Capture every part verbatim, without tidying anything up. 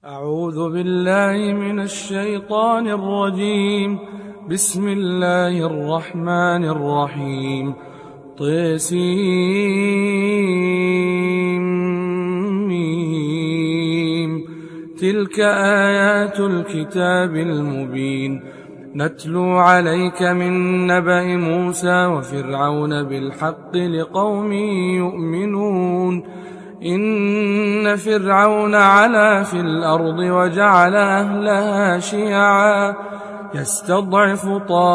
أعوذ بالله من الشيطان الرجيم. بسم الله الرحمن الرحيم. طسيم. تلك آيات الكتاب المبين. نتلو عليك من نبأ موسى وفرعون بالحق لقوم يؤمنون. إن فرعون علا في الأرض وجعل أهلها شيعا يستضعف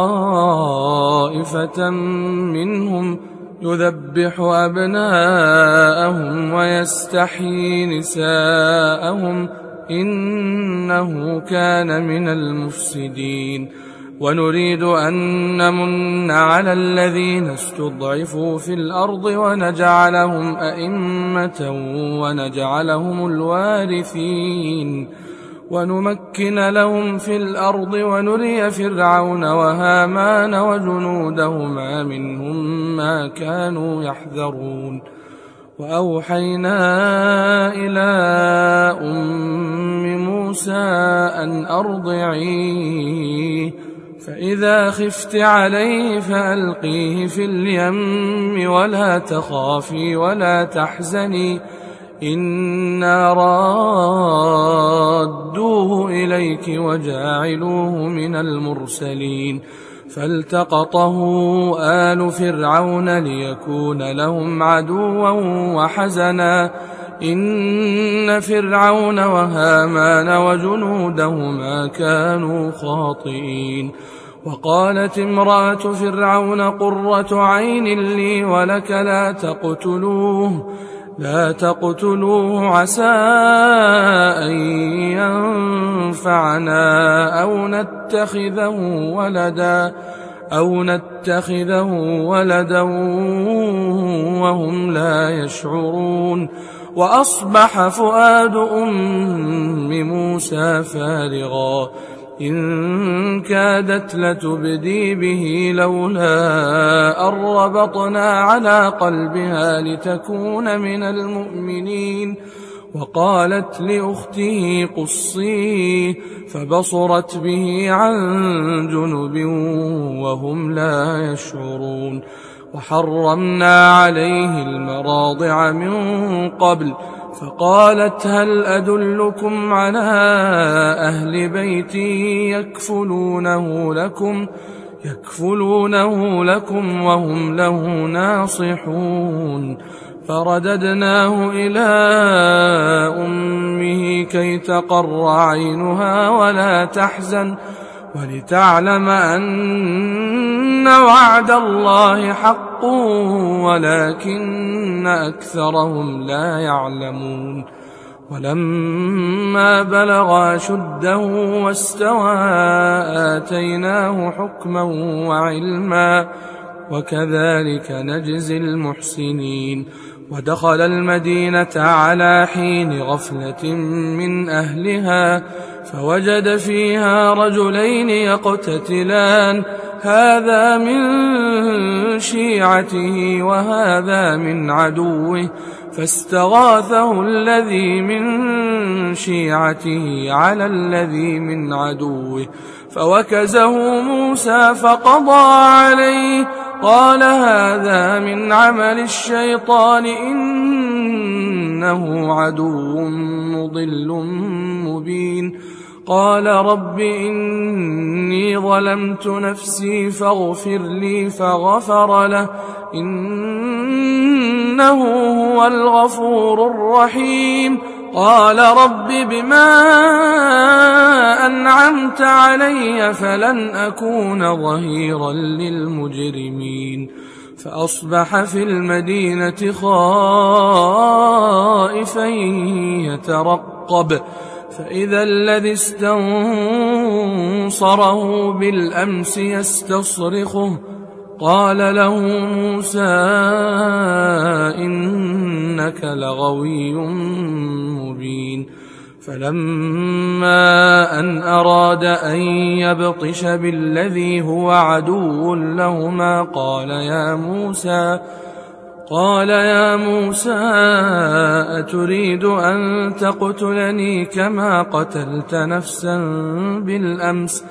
طائفة منهم يذبح أبناءهم ويستحيي نساءهم إنه كان من المفسدين. ونريد أن نمن على الذين استضعفوا في الأرض ونجعلهم أئمة ونجعلهم الوارثين ونمكن لهم في الأرض ونري فرعون وهامان وجنودهما منهم ما كانوا يحذرون. وأوحينا إلى أم موسى أن أرضعيه فإذا خفت عليه فألقيه في اليم ولا تخافي ولا تحزني إنا رادوه إليك وجاعلوه من المرسلين. فالتقطه آل فرعون ليكون لهم عدوا وحزنا إن فرعون وهامان وجنودهما كانوا خاطئين. وقالت امرأة فرعون قرة عين لي ولك لا تقتلوه لا تقتلوه عسى أن ينفعنا أو نتخذه ولدا أو نتخذه ولدا وهم لا يشعرون. وأصبح فؤاد أم موسى فارغا إن كادت لتبدي به لولا أن ربطنا على قلبها لتكون من المؤمنين. وقالت لأخته قصيه فبصرت به عن جنب وهم لا يشعرون. وحرمنا عليه المراضع من قبل فقالت هل أدلكم على أهل بيت يكفلونه لكم يكفلونه لكم وهم له ناصحون. فرددناه إلى أمه كي تقر عينها ولا تحزن ولتعلم أن وعد الله حق ولكن أكثرهم لا يعلمون. ولما بلغ أشده واستوى آتيناه حكما وعلما وكذلك نجزي المحسنين. ودخل المدينة على حين غفلة من أهلها فوجد فيها رجلين يقتتلان هذا من شيعته وهذا من عدوه فاستغاثه الذي من شيعته على الذي من عدوه فوكزه موسى فقضى عليه قال هذا من عمل الشيطان إنه عدو مضل مبين. قال رب إني ظلمت نفسي فاغفر لي فغفر له إنه هو الغفور الرحيم. قال رب بما أنعمت علي فلن أكون ظهيرا للمجرمين. فأصبح في المدينة خائفا يترقب فإذا الذي استنصره بالأمس يستصرخه قال له موسى إنك لغوي مبين. فلما أن أراد أن يبطش بالذي هو عدو لهما قال يا موسى قال يا موسى أتريد أن تقتلني كما قتلت نفسا بالأمس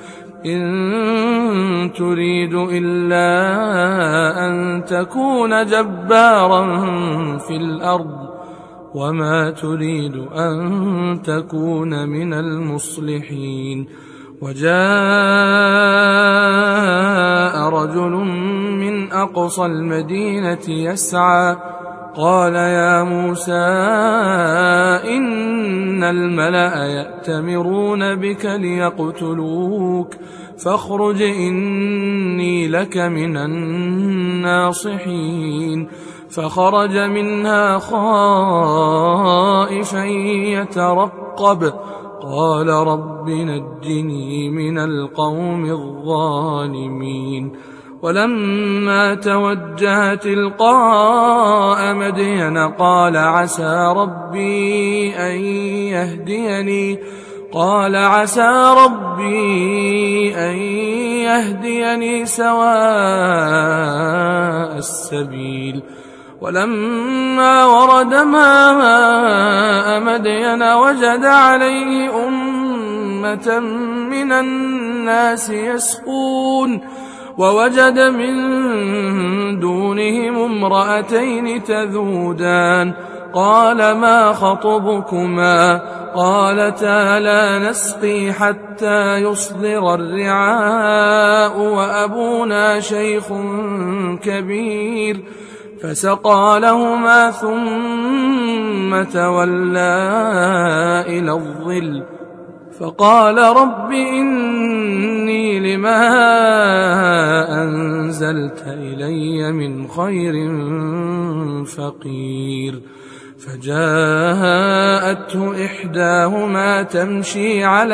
إن تريد إلا أن تكون جبارا في الأرض وما تريد أن تكون من المصلحين. وجاء رجل من أقصى المدينة يسعى قال يا موسى إن الملأ يأتمرون بك ليقتلوك فاخرج إني لك من الناصحين. فخرج منها خائفا يترقب قال رب نجني من القوم الظالمين. ولما توجه تلقاء مدين قال عسى ربي أن يهديني قال عسى ربي أن يهديني سواء السبيل. ولما ورد ماء مدين وجد عليه أمة من الناس يسقون ووجد من دونهم امرأتين تذودان قال ما خطبكما قالتا لا نسقي حتى يصدر الرعاء وأبونا شيخ كبير فسقى لهما ثم تولى إلى الظل فقال رب إني لما أنزلت إلي من خير فقير. فجاءته إحداهما تمشي على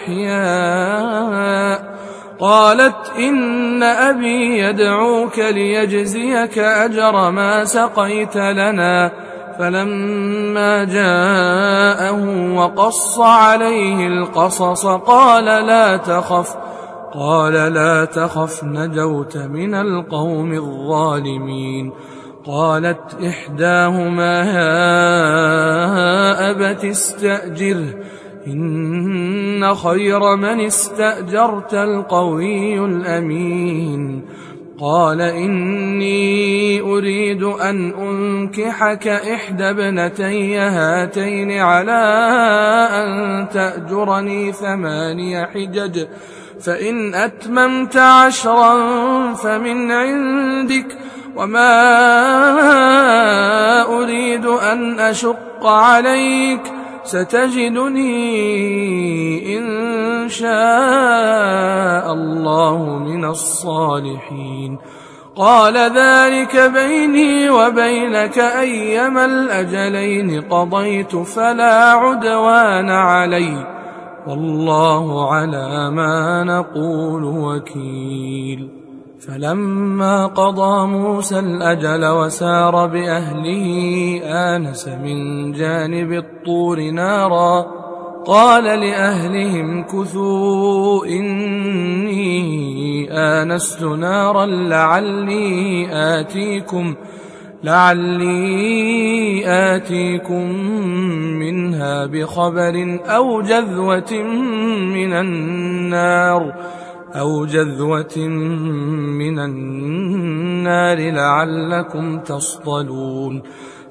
استحياء قالت إن أبي يدعوك ليجزيك أجر ما سقيت لنا. فلما جاءه وقص عليه القصص قال لا تخف قال لا تخف نجوت من القوم الظالمين. قالت إحداهما يا أبت استأجره إن خير من استأجرت القوي الأمين. قال إني أريد أن أنكحك إحدى ابنتي هاتين على أن تأجرني ثماني حجج فإن أتممت عشرا فمن عندك وما أريد أن أشق عليك ستجدني إن شاء الله من الصالحين. قال ذلك بيني وبينك أيما الأجلين قضيت فلا عدوان علي والله على ما نقول وكيل. فلما قضى موسى الأجل وسار بأهله آنس من جانب الطور نارا قال لأهلهم كثوا إني آنست نارا لعلي آتيكم لعلي آتيكم منها بخبر أو جذوة من النار أو جذوة من النار لعلكم تصطلون.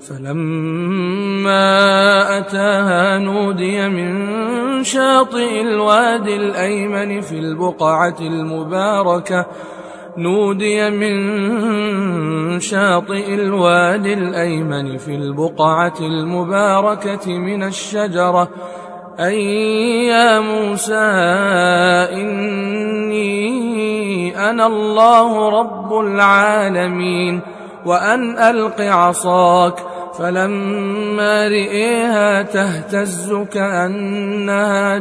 فلما أتاها نودي من شاطئ الوادي الأيمن في البقعة المباركة نودي من شاطئ الوادي الأيمن في البقعة المباركة من الشجرة أن يا موسى إني أنا الله رب العالمين وأن ألق عصاك. فلما رئيها تهتز كأنها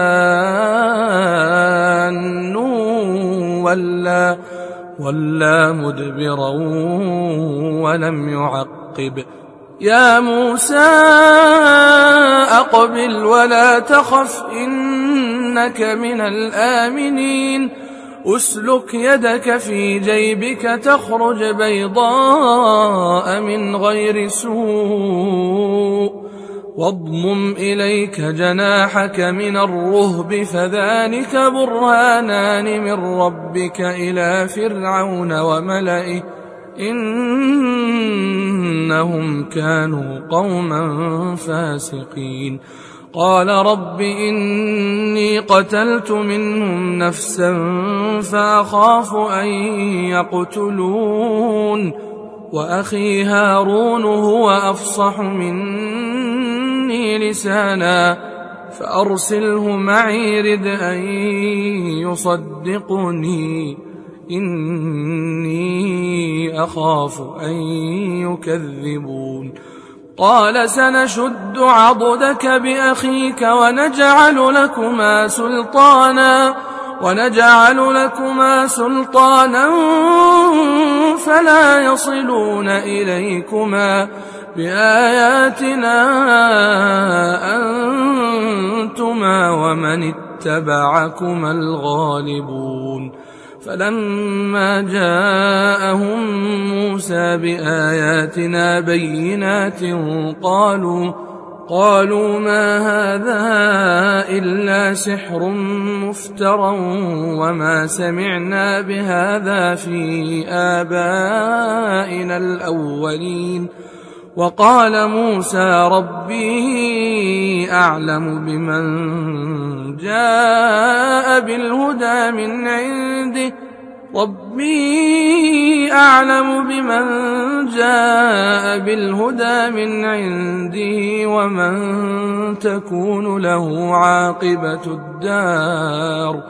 جان ولا, ولا مدبرا ولم يعقب. يا موسى أقبل ولا تخف إنك من الآمنين. أسلك يدك في جيبك تخرج بيضاء من غير سوء واضمم إليك جناحك من الرهب فذلك برهانان من ربك إلى فرعون وملئه إنهم كانوا قوما فاسقين قال رب إني قتلت منهم نفسا فأخاف أن يقتلون وأخي هارون هو أفصح مني لسانا فأرسله معي رد أن يصدقني إني أخاف أن يكذبون قال سنشد عضدك بأخيك ونجعل لكما سلطانا ونجعل لكما سلطانا فلا يصلون إليكما بآياتنا أنتما ومن اتبعكما الغالبون فلما جاءهم موسى بآياتنا بينات قالوا قالوا ما هذا إلا سحر مفترى وما سمعنا بهذا في آبائنا الأولين وقال موسى ربي أعلم بمن جاء بالهدى من عنده ربي أعلم بمن جاء بالهدى من عنده ومن تكون له عاقبة الدار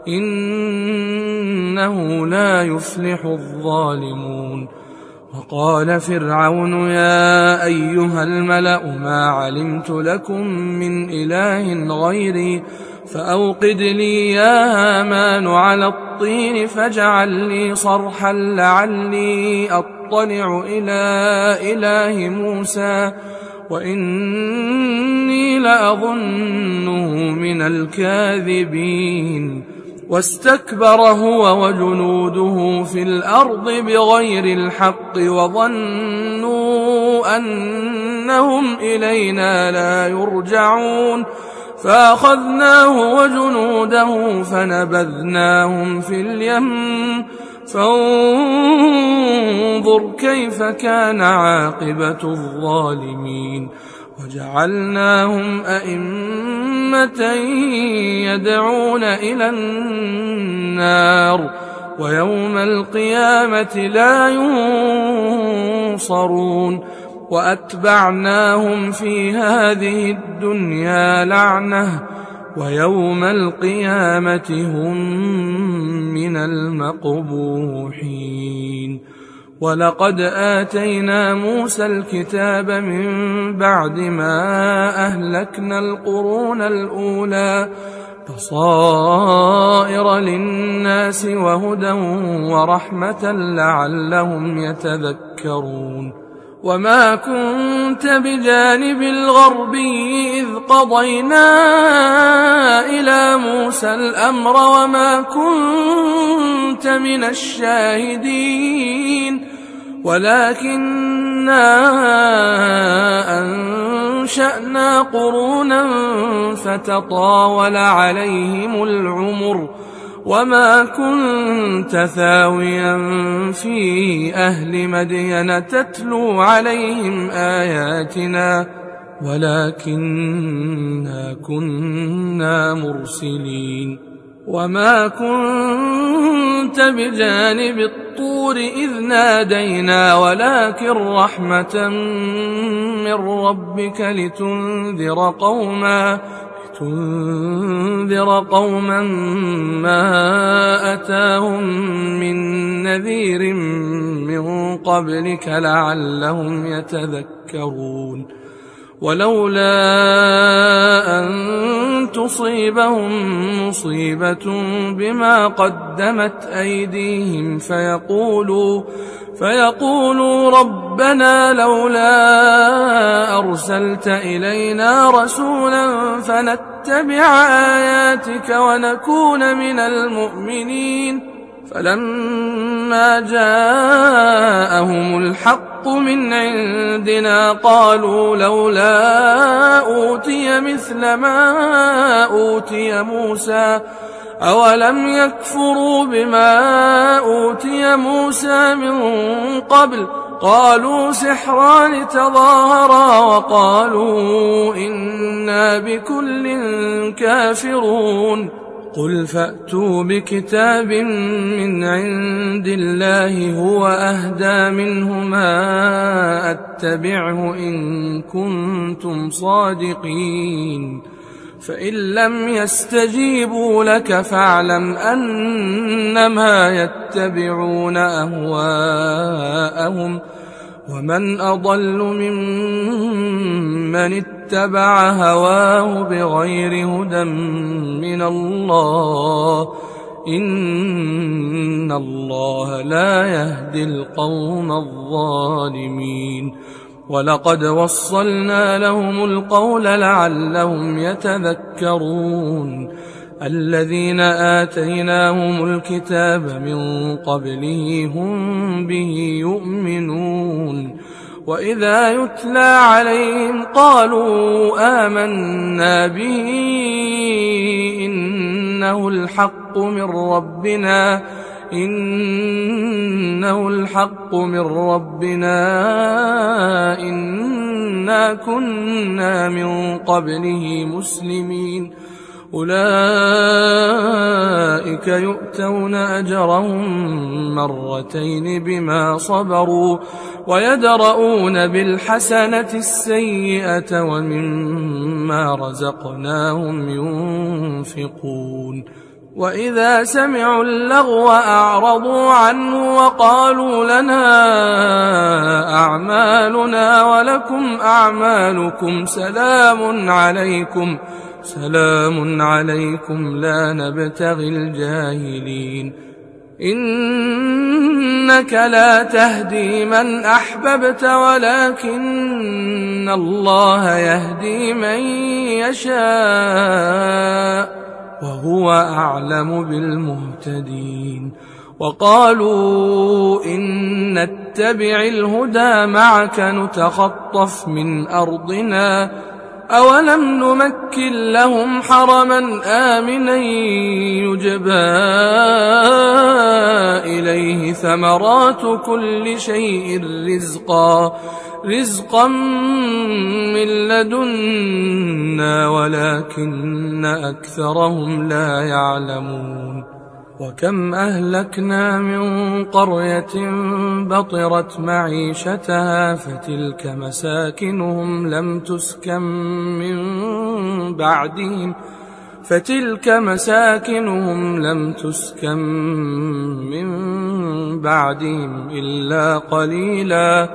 إنه لا يفلح الظالمون وقال فرعون يا أيها الملأ ما علمت لكم من إله غيري فأوقد لي يا هامان على الطين فاجعل لي صرحا لعلي أطلع إلى إله موسى وإني لأظنه من الكاذبين واستكبر هو وجنوده في الأرض بغير الحق وظنوا أنهم إلينا لا يرجعون فأخذناه وجنوده فنبذناهم في اليم فانظر كيف كان عاقبة الظالمين وجعلناهم أئمة يدعون إلى النار ويوم القيامة لا ينصرون وأتبعناهم في هذه الدنيا لعنة ويوم القيامة هم من المقبوحين ولقد آتينا موسى الكتاب من بعد ما أهلكنا القرون الأولى بصائر للناس وهدى ورحمة لعلهم يتذكرون وما كنت بجانب الغربي إذ قضينا إلى موسى الأمر وما كنت من الشاهدين ولكننا أنشأنا قرونا فتطاول عليهم العمر وما كنت ثاويا في أهل مدين تتلو عليهم آياتنا ولكننا كنا مرسلين وما كنت بجانب الطور إذ نادينا ولكن رحمة من ربك لتنذر قوما تنذر قوما ما أتاهم من نذير من قبلك لعلهم يتذكرون ولولا أن تصيبهم مصيبة بما قدمت أيديهم فيقولوا فيقولوا ربنا لولا أرسلت إلينا رسولا فنتبع ونتبع آياتك ونكون من المؤمنين. فلما جاءهم الحق من عندنا قالوا لولا أوتي مثل ما أوتي موسى أولم يكفروا بما أوتي موسى من قبل قالوا سحران تظاهرا وقالوا إنا بكل كافرون. قل فأتوا بكتاب من عند الله هو أهدى منهما أتبعه إن كنتم صادقين. فإن لم يستجيبوا لك فاعلم أنما يتبعون أهواءهم ومن أضل ممن اتبع هواه بغير هدى من الله إن الله لا يهدي القوم الظالمين. ولقد وصلنا لهم القول لعلهم يتذكرون. الذين آتيناهم الكتاب من قبله هم به يؤمنون. وإذا يتلى عليهم قالوا آمنا به إنه الحق من ربنا إنه الحق من ربنا إنا كنا من قبله مسلمين. أولئك يؤتون أجرهم مرتين بما صبروا ويدرؤون بالحسنة السيئة ومما رزقناهم ينفقون. وإذا سمعوا اللغو أعرضوا عنه وقالوا لنا أعمالنا ولكم أعمالكم سلام عليكم سلام عليكم لا نبتغي الجاهلين. إنك لا تهدي من أحببت ولكن الله يهدي من يشاء وهو أعلم بالمهتدين. وقالوا إن نتبع الهدى معك نتخطف من أرضنا أولم نمكن لهم حرما آمنا يجبى إليه ثمرات كل شيء رزقا رزقا من لدنا ولكن أكثرهم لا يعلمون. وكم أهلكنا من قرية بطرت معيشتها فتلك مساكنهم لم تسكن من بعدهم فتلك مساكنهم لم تسكن من بعدهم إلا قليلا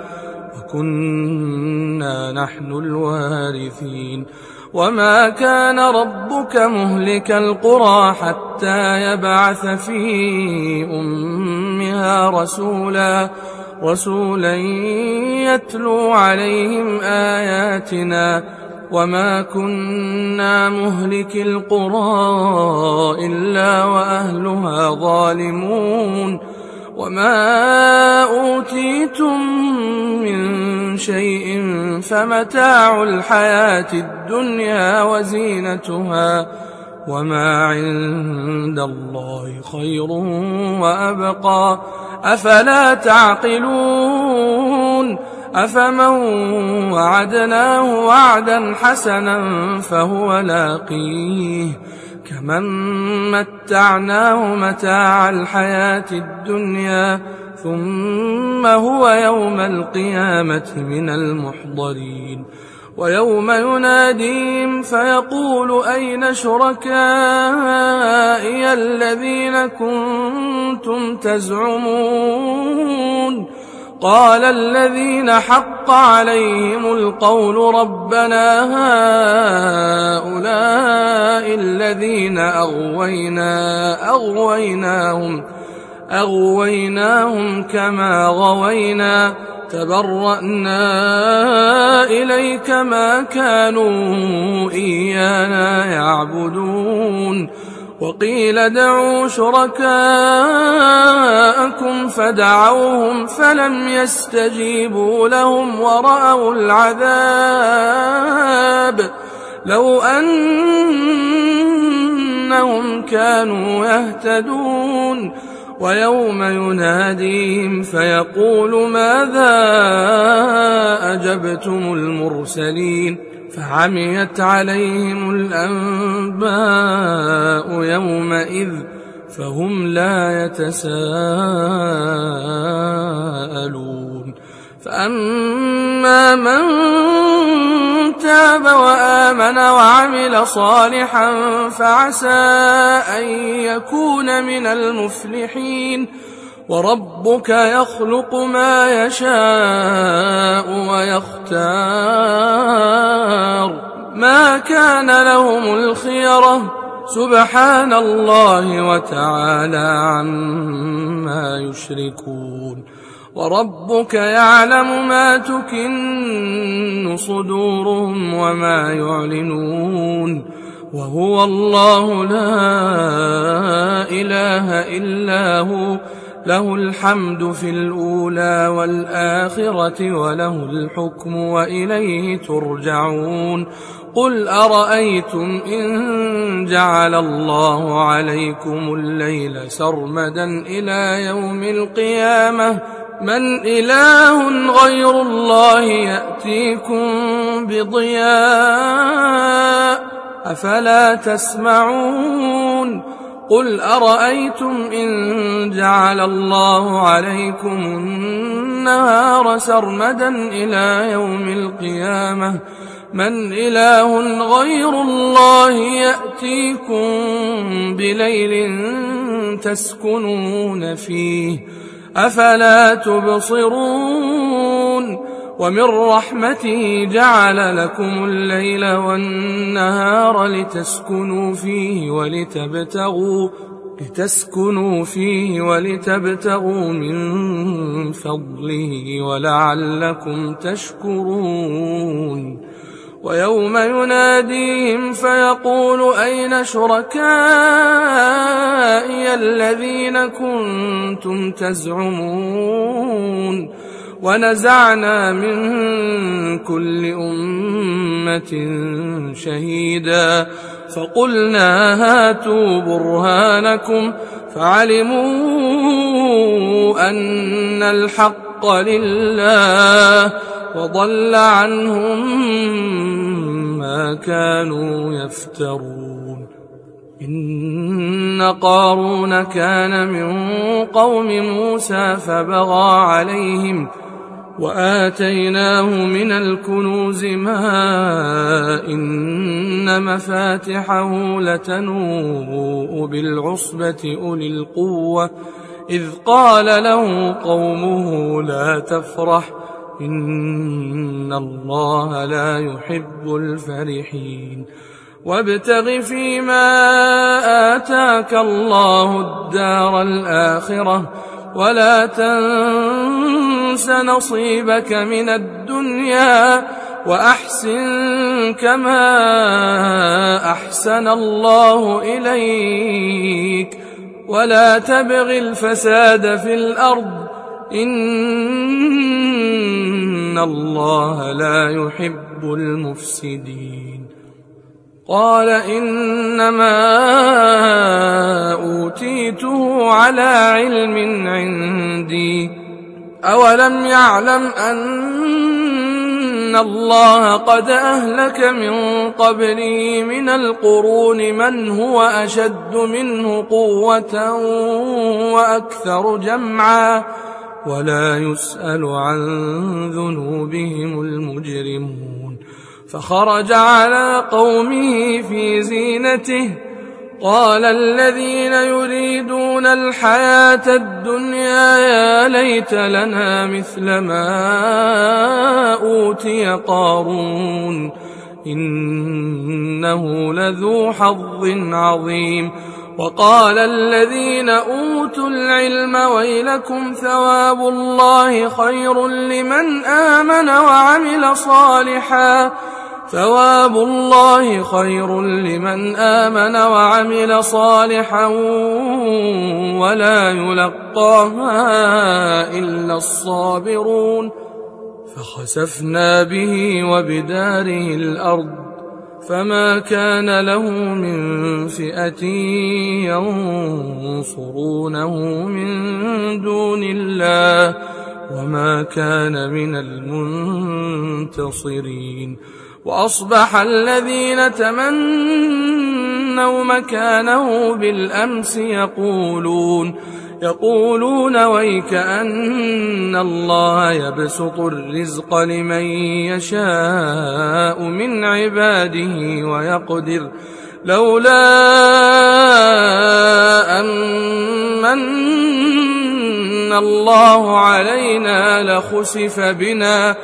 وكنا نحن الوارثين. وما كان ربك مهلك القرى حتى يبعث في أمها رسولا رسولا يتلو عليهم آياتنا وما كنا مهلك القرى إلا وأهلها ظالمون. وما أوتيتم من شيء فمتاع الحياة الدنيا وزينتها وما عند الله خير وأبقى أفلا تعقلون. أفمن وعدناه وعدا حسنا فهو لاقيه كمن متعناه متاع الحياة الدنيا ثم هو يوم القيامة من المحضرين. ويوم يناديهم فيقول أين شركائي الذين كنتم تزعمون قال الذين حق عليهم القول ربنا هؤلاء الذين أغوينا أغويناهم أغويناهم كما غوينا تبرأنا إليك ما كانوا إيانا يعبدون وقيل ادعوا شركاءكم فدعوهم فلم يستجيبوا لهم ورأوا العذاب لو أنهم كانوا يهتدون ويوم يناديهم فيقول ماذا أجبتم المرسلين فعميت عليهم الأنباء يومئذ فهم لا يتساءلون فأما من تاب وآمن وعمل صالحا فعسى أن يكون من المفلحين وربك يخلق ما يشاء ويختار ما كان لهم الخيرة سبحان الله وتعالى عما يشركون وربك يعلم ما تكن صدورهم وما يعلنون وهو الله لا إله إلا هو له الحمد في الأولى والآخرة وله الحكم وإليه ترجعون قل أرأيتم إن جعل الله عليكم الليل سرمدا إلى يوم القيامة من إله غير الله يأتيكم بضياء أفلا تسمعون قل أرأيتم إن جعل الله عليكم النهار سرمدا إلى يوم القيامة من إله غير الله يأتيكم بليل تسكنون فيه أفلا تبصرون ومن رحمته جعل لكم الليل والنهار لتسكنوا فيه ولتبتغوا لتسكنوا فيه ولتبتغوا من فضله ولعلكم تشكرون ويوم يناديهم فيقول أين شركائي الذين كنتم تزعمون ونزعنا من كل أمة شهيدا فقلنا هاتوا برهانكم فعلموا أن الحق لله وضل عنهم ما كانوا يفترون إن قارون كان من قوم موسى فبغى عليهم وآتيناه من الكنوز ما إن مفاتحه لتنوء بالعصبة أولي القوة إذ قال له قومه لا تفرح إن الله لا يحب الفرحين وابتغ فيما آتاك الله الدار الآخرة ولا تنس نصيبك من الدنيا وأحسن كما أحسن الله إليك ولا تبغ الفساد في الأرض إن الله لا يحب المفسدين قال إنما أوتيته على علم عندي أولم يعلم أن الله قد أهلك من قبله من القرون من هو أشد منه قوة وأكثر جمعا ولا يسأل عن ذنوبهم المجرمون فخرج على قومه في زينته قال الذين يريدون الحياة الدنيا يا ليت لنا مثل ما أوتي قارون إنه لذو حظ عظيم وقال الذين أوتوا العلم ويلكم ثواب الله خير لمن آمن وعمل صالحا ثواب الله خير لمن آمن وعمل صالحا ولا يلقاها إلا الصابرون فخسفنا به وبداره الأرض فما كان له من فئة ينصرونه من دون الله وما كان من المنتصرين وأصبح الذين تمنوا مكانه بالأمس يقولون يقولون ويكأن الله يبسط الرزق لمن يشاء من عباده ويقدر لولا أمن الله علينا لخسف بنا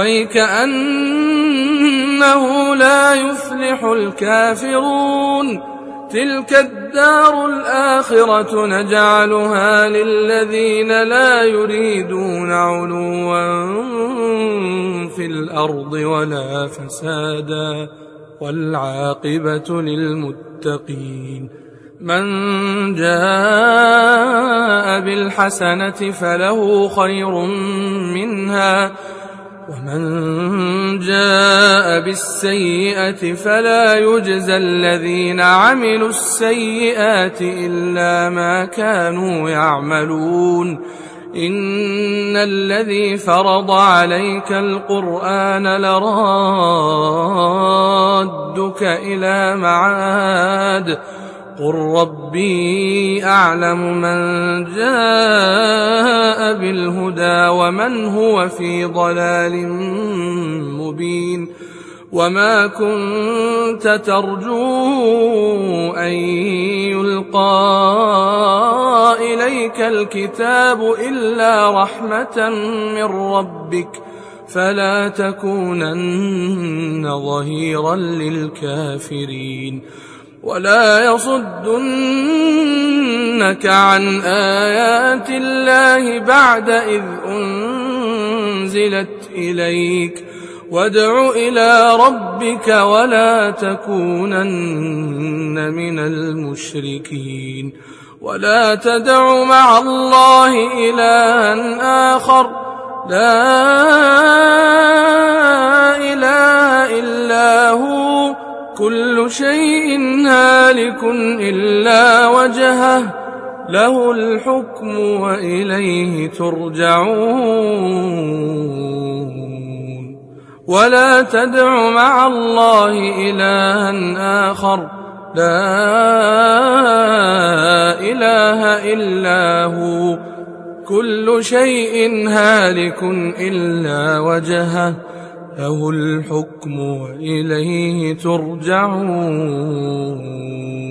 ويكأنه لا يفلح الكافرون تلك الدار الآخرة نجعلها للذين لا يريدون علوا في الأرض ولا فسادا والعاقبة للمتقين من جاء بالحسنة فله خير منها ومن جاء بالسيئة فلا يجزى الذين عملوا السيئات إلا ما كانوا يعملون إن الذي فرض عليك القرآن لرادك إلى معاد قل ربي أعلم من جاء بالهدى ومن هو في ضلال مبين وما كنت ترجو أن يلقى إليك الكتاب إلا رحمة من ربك فلا تكونن ظهيرا للكافرين ولا يصدنك عن آيات الله بعد إذ أنزلت إليك وادع إلى ربك ولا تكونن من المشركين ولا تدع مع الله إلها آخر لا إله إلا هو كل شيء هالك إلا وجهه له الحكم وإليه ترجعون ولا تدع مع الله إلها آخر لا إله إلا هو كل شيء هالك إلا وجهه له الحكم وإليه ترجعون